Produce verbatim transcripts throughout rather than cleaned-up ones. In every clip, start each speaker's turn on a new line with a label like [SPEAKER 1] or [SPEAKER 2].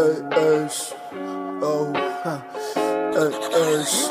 [SPEAKER 1] Ash. Oh, Ash.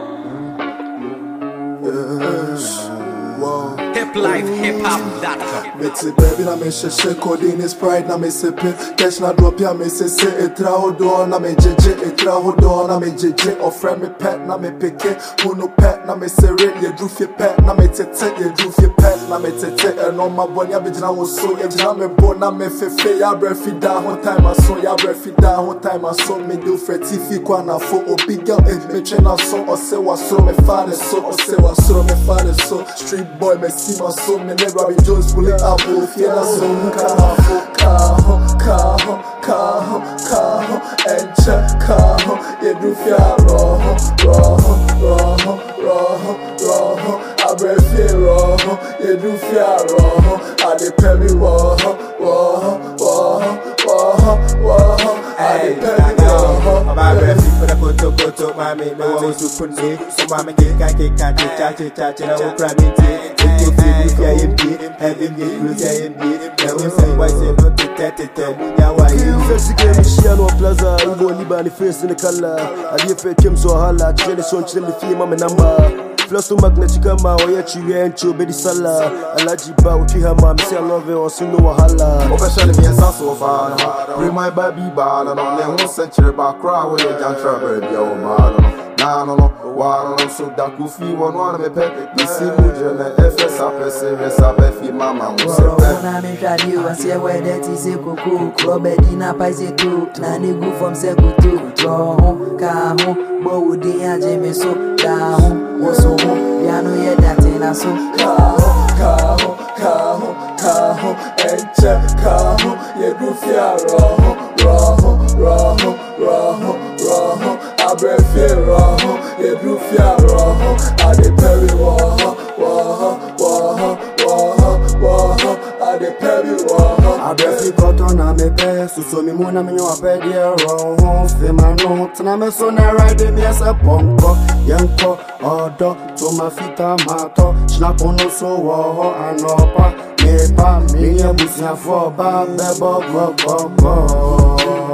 [SPEAKER 1] Ash. Wow.
[SPEAKER 2] Hip life, hip hop dot com.
[SPEAKER 1] Mix it, baby, na me sheshe codeine is pride, na me sippin. Cash na drop ya, me se se etra hodo, na me jeje etra hodo, na me jeje. Offer me pet, na me peke, who no pet, na me sere, ye droof ye pet, na me tete, ye droof ye pet, na me tete. And on my body, ya bijna wo so, ye jina me bo, na me fefe, ya brefi da, one time I saw, ya brefi da, one time I saw. Me do freti fi kwa na fo, o big girl, eh, me train na so, o se wa so, me fane so, o se wa so, me fane so. Street boy, me see my soul, me never be Jones, pull it up, oh, fear na so. Kaho, kaho, kaho, kaho, kaho, enche, kaho, ye do fear, roho, roho, roho, roho, roho, abrefi, roho, ye do fear, roho, ade pemi, woho, woho, woho, woho, woho, ade pemi, woho.
[SPEAKER 3] Abrefi, for the koto koto, mami, me wo su punni, so mami get kan get kan cha cha cha cha, na wo kra mi ti. You feel you M P, having me close M P. Now we say why say no to tete tete. Now why you
[SPEAKER 4] first game share no plaza, you go liba ni face in the color. I dey fake him so hala, chele son chele me fee mama number. Plus to magnetic ma oya chiwe encho be di sala. Alaji ba uti ha ma say I love you so no wahala.
[SPEAKER 5] Officially me and so far. Bring my baby ball and on them one century back crowd with your John Trevor be your man. Nah no no, why no so that you feel one one me pet. This is mujana F S A P C S A B F mama mo se pet.
[SPEAKER 6] Na me shadi o se we that is a kuku. Club dina paise tu. Na ni go from se kutu. Roho, kaho, bo udi aje me so. Daho, oso ho, ya no ye that na so.
[SPEAKER 1] Kaho, kaho, kaho, kaho, enche, kaho, ye do fear, roho, roho, roho, roho, roho, abrefi, roho, ye do fear, roho, ade peri, woho, woho, woho, woho, woho, ade peri, woho.
[SPEAKER 4] Abrefi koto na me pe, suso mi muna mi nyo apedi e roho. Fema no, tina me so na ride mi ese ponko. Yenko, odo, to ma fita mato. Shnapo no so woho anopa. Nepa, minye busi afo ba, bebo go go go.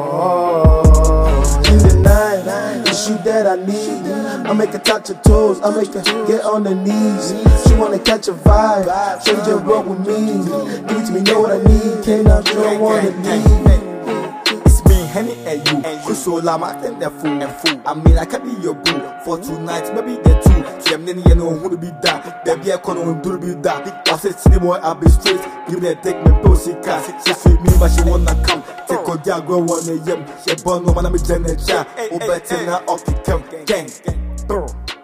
[SPEAKER 3] in the night, it's you that I need. I make her touch her toes, I make her get on her knees. She wanna catch a vibe, so you just roll with me. Give it to me, know what I need. Can't out, you don't wanna leave. It's me, Henny and you. Cause so lam, I think they're fool and fool. I mean, I can be your boo for two nights, maybe they're two. See, I'm you know who to be that. Baby, I can't do to be that. I said, see, boy, I'll be straight. Give me a take me, pussy cat. She see me, but she wanna come. Take a girl, go on a yam. She born no man, I'm a general. Oh, better now, up the camp gang.